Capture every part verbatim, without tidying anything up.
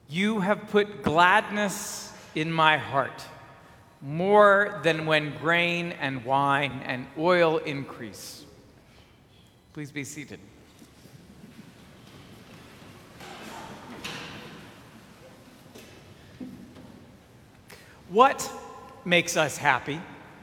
You have put gladness in my heart, more than when grain and wine and oil increase. Please be seated. What makes us happy?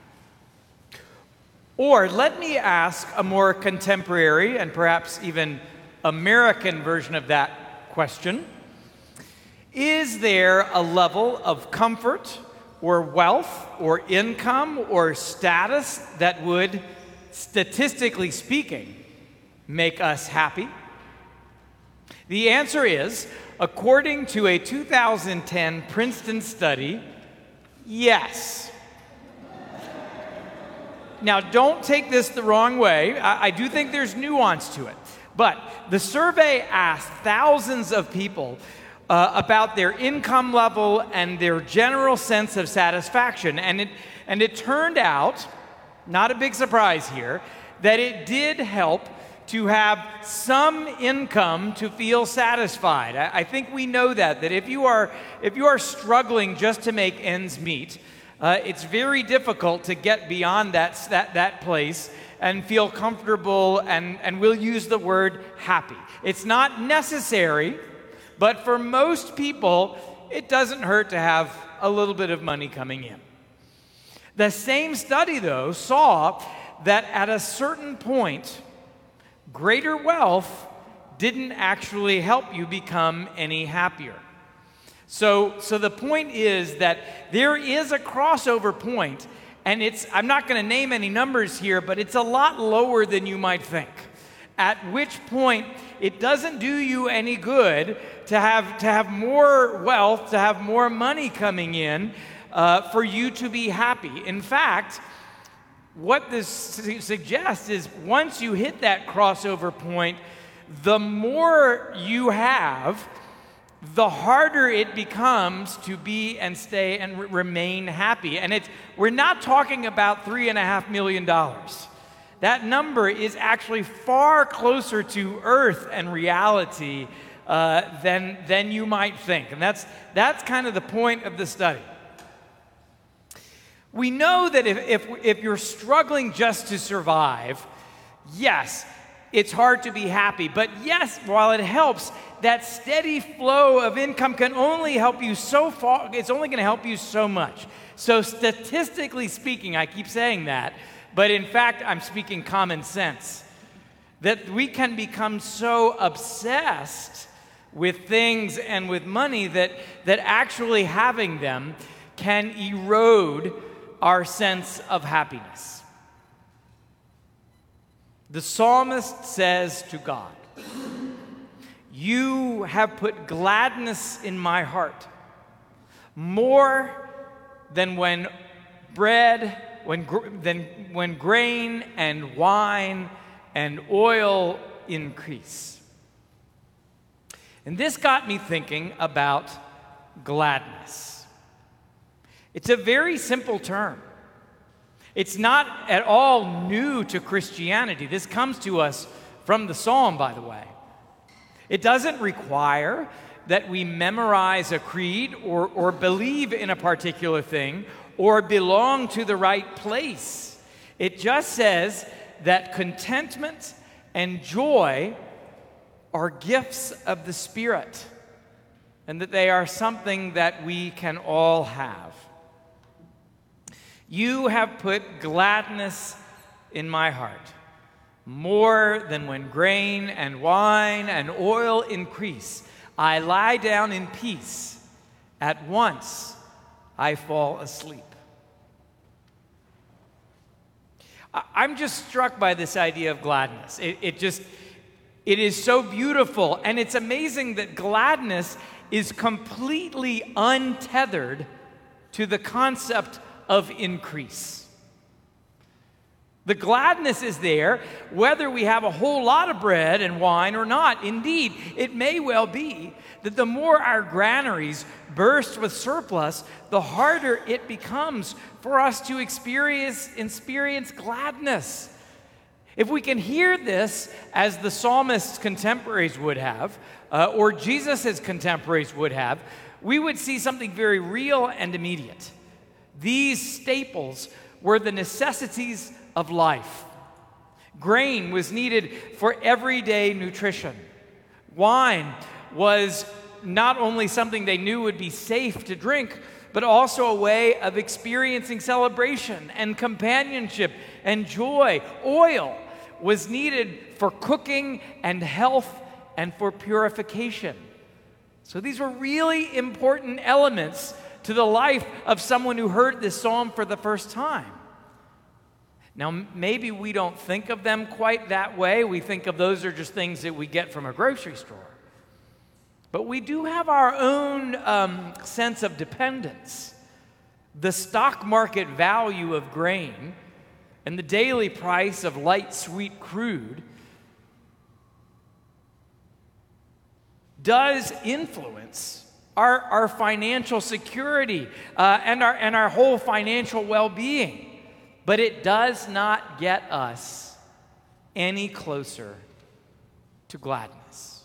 Or let me ask a more contemporary and perhaps even American version of that question. Is there a level of comfort or wealth or income or status that would, statistically speaking, make us happy? The answer is, according to a two thousand ten Princeton study, yes. Now, don't take this the wrong way. I, I do think there's nuance to it. But the survey asked thousands of people uh, about their income level and their general sense of satisfaction. And it, and it turned out, not a big surprise here, that it did help to have some income to feel satisfied. I, I think we know that, that if you are, if you are struggling just to make ends meet, uh, it's very difficult to get beyond that, that, that place and feel comfortable, and, and we'll use the word happy. It's not necessary, but for most people, it doesn't hurt to have a little bit of money coming in. The same study, though, saw that at a certain point, greater wealth didn't actually help you become any happier. So, so the point is that there is a crossover point, and it's, I'm not going to name any numbers here, but it's a lot lower than you might think. At which point, it doesn't do you any good to have, to have more wealth, to have more money coming in uh, for you to be happy. In fact, what this su- suggests is once you hit that crossover point, the more you have, the harder it becomes to be and stay and r- remain happy. And it's, we're not talking about three and a half million dollars. That number is actually far closer to earth and reality uh, than, than you might think. And that's, that's kind of the point of the study. We know that if, if, if you're struggling just to survive, yes, it's hard to be happy. But yes, while it helps, that steady flow of income can only help you so far. It's only going to help you so much. So statistically speaking, I keep saying that, but in fact, I'm speaking common sense, that we can become so obsessed with things and with money that, that actually having them can erode our sense of happiness. The psalmist says to God, "You have put gladness in my heart, more than when bread, when gr- than when grain and wine and oil increase." And this got me thinking about gladness. It's a very simple term. It's not at all new to Christianity. This comes to us from the Psalm, by the way. It doesn't require that we memorize a creed or, or believe in a particular thing or belong to the right place. It just says that contentment and joy are gifts of the Spirit and that they are something that we can all have. You have put gladness in my heart, more than when grain and wine and oil increase. I lie down in peace. At once I fall asleep. I'm just struck by this idea of gladness. It, it just, it is so beautiful. And it's amazing that gladness is completely untethered to the concept of increase. The gladness is there whether we have a whole lot of bread and wine or not. Indeed, it may well be that the more our granaries burst with surplus, the harder it becomes for us to experience, experience gladness. If we can hear this as the psalmist's contemporaries would have, uh, or Jesus' contemporaries would have, we would see something very real and immediate. These staples were the necessities of life. Grain was needed for everyday nutrition. Wine was not only something they knew would be safe to drink, but also a way of experiencing celebration and companionship and joy. Oil was needed for cooking and health and for purification. So these were really important elements to the life of someone who heard this psalm for the first time. Now, maybe we don't think of them quite that way. We think of those are just things that we get from a grocery store. But we do have our own um, sense of dependence. The stock market value of grain and the daily price of light sweet crude does influence our, our financial security uh, and, our, and our whole financial well-being. But it does not get us any closer to gladness.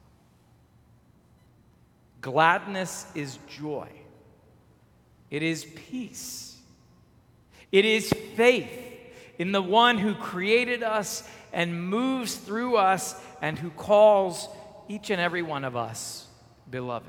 Gladness is joy. It is peace. It is faith in the one who created us and moves through us and who calls each and every one of us beloved.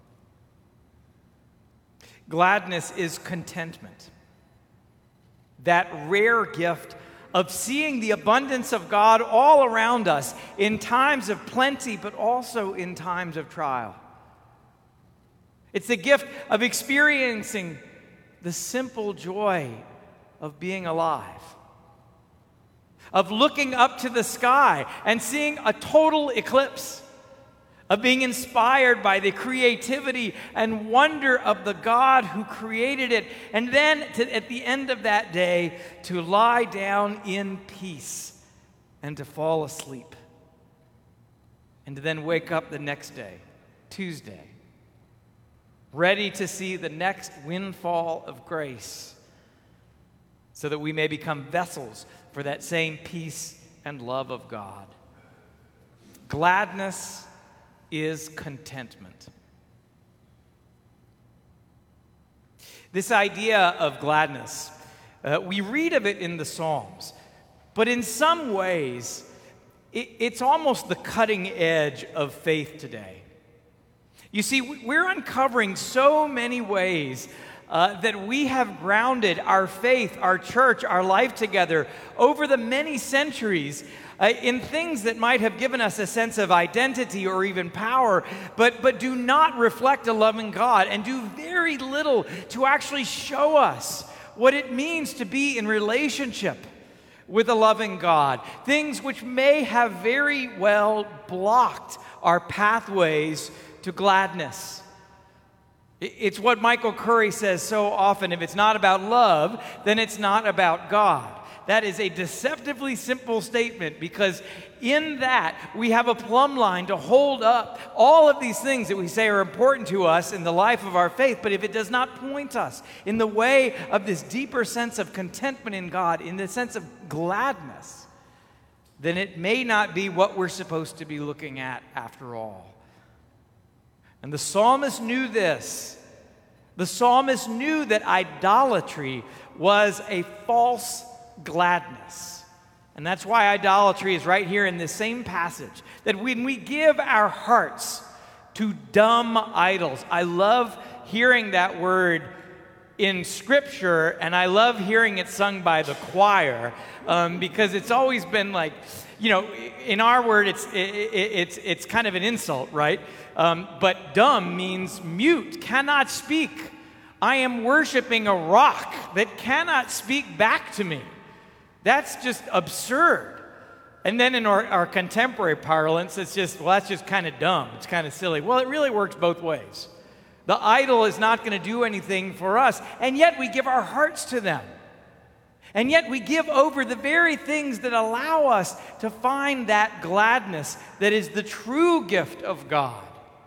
Gladness is contentment. That rare gift of seeing the abundance of God all around us in times of plenty, but also in times of trial. It's the gift of experiencing the simple joy of being alive, of looking up to the sky and seeing a total eclipse, of being inspired by the creativity and wonder of the God who created it, and then to, at the end of that day to lie down in peace and to fall asleep, and to then wake up the next day, Tuesday, ready to see the next windfall of grace so that we may become vessels for that same peace and love of God. Gladness is contentment. This idea of gladness, uh, we read of it in the Psalms, but in some ways, it, it's almost the cutting edge of faith today. You see, we're uncovering so many ways uh, that we have grounded our faith, our church, our life together over the many centuries Uh, in things that might have given us a sense of identity or even power, but, but do not reflect a loving God and do very little to actually show us what it means to be in relationship with a loving God. Things which may have very well blocked our pathways to gladness. It's what Michael Curry says so often: if it's not about love, then it's not about God. That is a deceptively simple statement, because in that we have a plumb line to hold up all of these things that we say are important to us in the life of our faith. But if it does not point us in the way of this deeper sense of contentment in God, in the sense of gladness, then it may not be what we're supposed to be looking at after all. And the psalmist knew this. The psalmist knew that idolatry was a false gladness. And that's why idolatry is right here in this same passage. That when we give our hearts to dumb idols, I love hearing that word in Scripture, and I love hearing it sung by the choir, um, because it's always been like, you know, in our word, it's it, it, it's it's kind of an insult, right? Um, but dumb means mute, cannot speak. I am worshiping a rock that cannot speak back to me. That's just absurd. And then in our, our contemporary parlance, it's just, well, that's just kind of dumb. It's kind of silly. Well, it really works both ways. The idol is not going to do anything for us, and yet we give our hearts to them. And yet we give over the very things that allow us to find that gladness that is the true gift of God.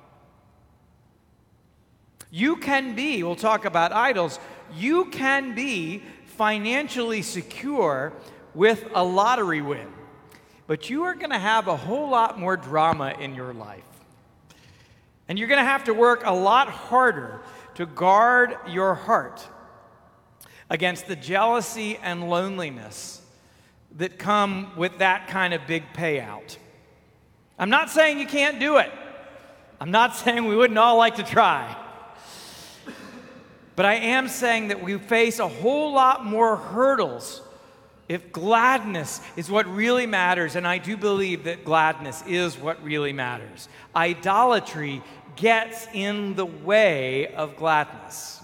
You can be, we'll talk about idols, you can be financially secure with a lottery win. but you are going to have a whole lot more drama in your life. And you're going to have to work a lot harder to guard your heart against the jealousy and loneliness that come with that kind of big payout. I'm not saying you can't do it. I'm not saying we wouldn't all like to try. But I am saying that we face a whole lot more hurdles if gladness is what really matters, and I do believe that gladness is what really matters. Idolatry gets in the way of gladness.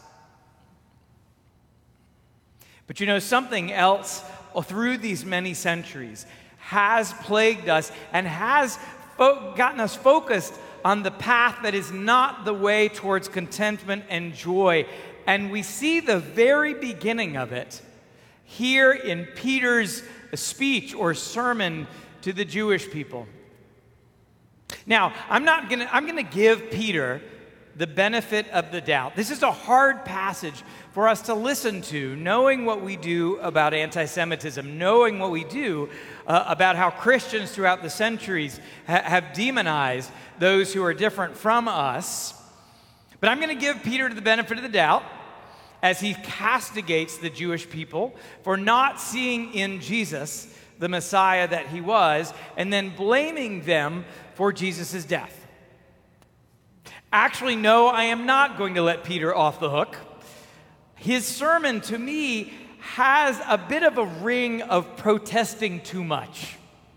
But you know, something else through these many centuries has plagued us and has fo- gotten us focused on the path that is not the way towards contentment and joy. And we see the very beginning of it here in Peter's speech or sermon to the Jewish people. Now, I'm not gonna, I'm gonna give Peter the benefit of the doubt. This is a hard passage for us to listen to, knowing what we do about anti-Semitism, knowing what we do uh, about how Christians throughout the centuries ha- have demonized those who are different from us. But I'm going to give Peter the benefit of the doubt as he castigates the Jewish people for not seeing in Jesus the Messiah that he was, and then blaming them for Jesus' death. Actually, no, I am not going to let Peter off the hook. His sermon, to me, has a bit of a ring of protesting too much.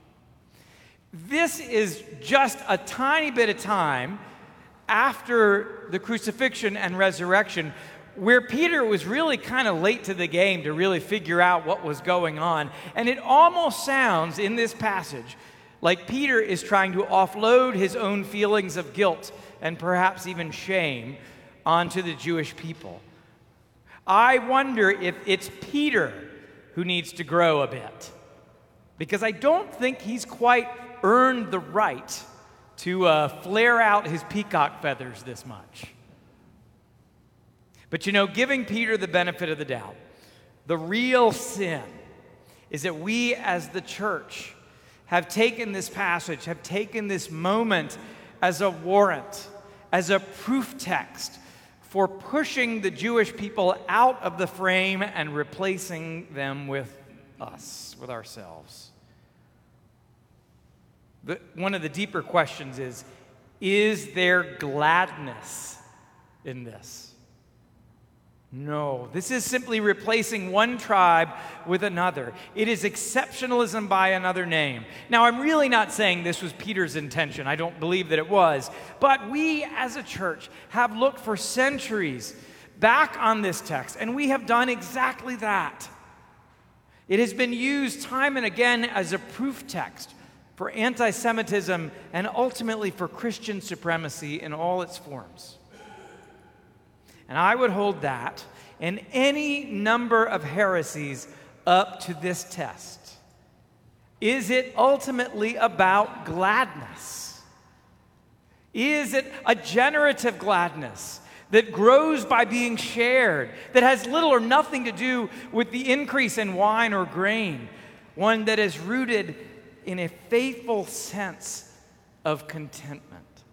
This is just a tiny bit of time after the crucifixion and resurrection where Peter was really kind of late to the game to really figure out what was going on. And it almost sounds in this passage like Peter is trying to offload his own feelings of guilt and perhaps even shame onto the Jewish people. I wonder if it's Peter who needs to grow a bit, because I don't think he's quite earned the right to uh, flare out his peacock feathers this much. But you know, giving Peter the benefit of the doubt, the real sin is that we as the church have taken this passage, have taken this moment as a warrant, as a proof text for pushing the Jewish people out of the frame and replacing them with us, with ourselves. The, one of the deeper questions is, is there gladness in this? No, this is simply replacing one tribe with another. It is exceptionalism by another name. Now, I'm really not saying this was Peter's intention. I don't believe that it was. But we as a church have looked for centuries back on this text, and we have done exactly that. It has been used time and again as a proof text for anti-Semitism and ultimately for Christian supremacy in all its forms. And I would hold that and any number of heresies up to this test. Is it ultimately about gladness? Is it a generative gladness that grows by being shared, that has little or nothing to do with the increase in wine or grain, one that is rooted in a faithful sense of contentment?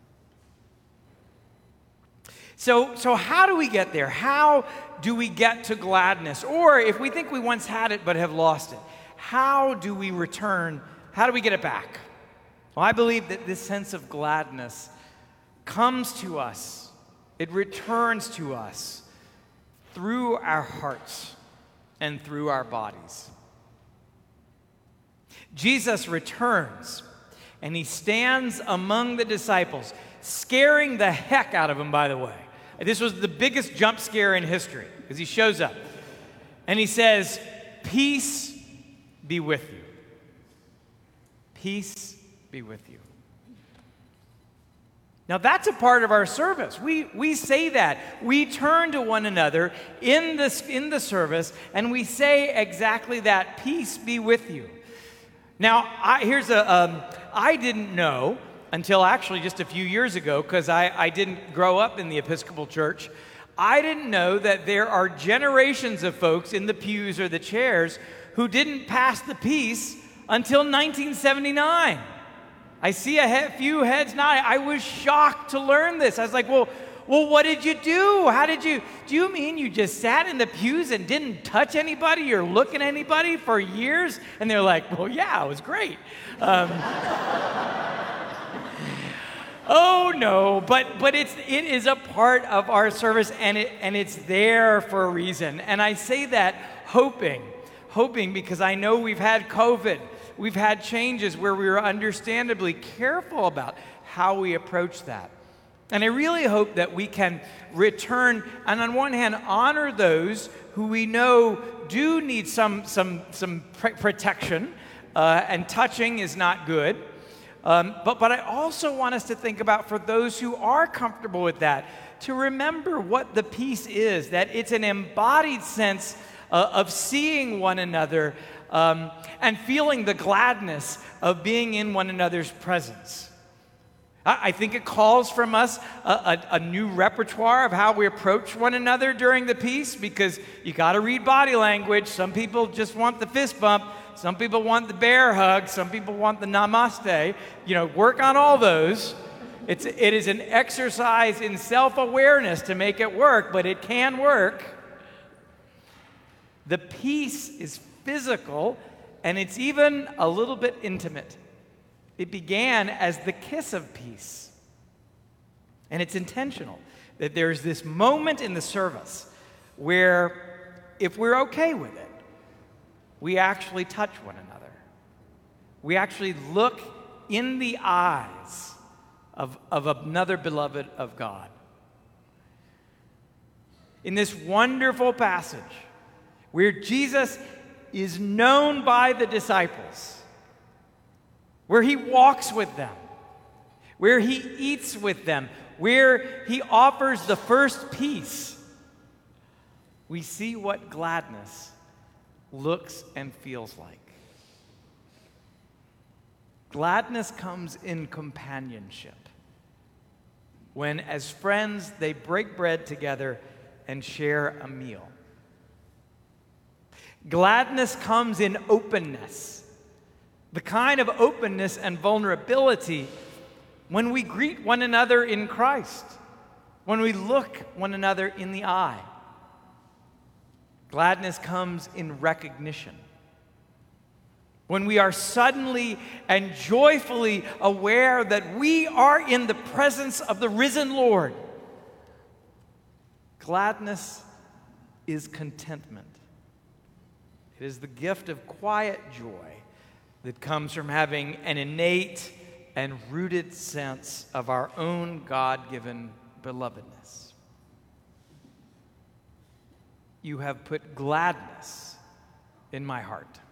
So, so how do we get there? How do we get to gladness? Or if we think we once had it but have lost it, how do we return? How do we get it back? Well, I believe that this sense of gladness comes to us. It returns to us through our hearts and through our bodies. Jesus returns, and he stands among the disciples, scaring the heck out of them, by the way. This was the biggest jump scare in history, because he shows up and he says, "Peace be with you. Peace be with you." Now that's a part of our service. We, we say that. We turn to one another in, this, in the service and we say exactly that, "Peace be with you." Now, I, here's a, um, I didn't know until actually just a few years ago, because I, I didn't grow up in the Episcopal Church. I didn't know that there are generations of folks in the pews or the chairs who didn't pass the peace until nineteen seventy-nine. I see a he- few heads nodding. I was shocked to learn this. I was like, well, well, what did you do? How did you, do you mean you just sat in the pews and didn't touch anybody or look at anybody for years? And they're like, well, yeah, it was great. Um, oh, no, but, but it's, it is a part of our service, and, it, and it's there for a reason. And I say that hoping, hoping because I know we've had COVID. We've had changes where we were understandably careful about how we approach that. And I really hope that we can return and on one hand honor those who we know do need some, some, some pr- protection, uh, and touching is not good. Um, but, but I also want us to think about for those who are comfortable with that, to remember what the peace is, that it's an embodied sense uh, of seeing one another um, and feeling the gladness of being in one another's presence. I think it calls from us a, a, a new repertoire of how we approach one another during the peace, because you got to read body language. Some people just want the fist bump. Some people want the bear hug. Some people want the namaste. You know, work on all those. It's, it is an exercise in self-awareness to make it work, but it can work. The peace is physical, and it's even a little bit intimate. It began as the kiss of peace. And it's intentional that there's this moment in the service where, if we're okay with it, we actually touch one another. We actually look in the eyes of, of another beloved of God. In this wonderful passage where Jesus is known by the disciples, where he walks with them, where he eats with them, where he offers the first peace, we see what gladness looks and feels like. Gladness comes in companionship, when as friends they break bread together and share a meal. Gladness comes in openness, the kind of openness and vulnerability when we greet one another in Christ, when we look one another in the eye. Gladness comes in recognition, when we are suddenly and joyfully aware that we are in the presence of the risen Lord. Gladness is contentment. It is the gift of quiet joy that comes from having an innate and rooted sense of our own God-given belovedness. You have put gladness in my heart.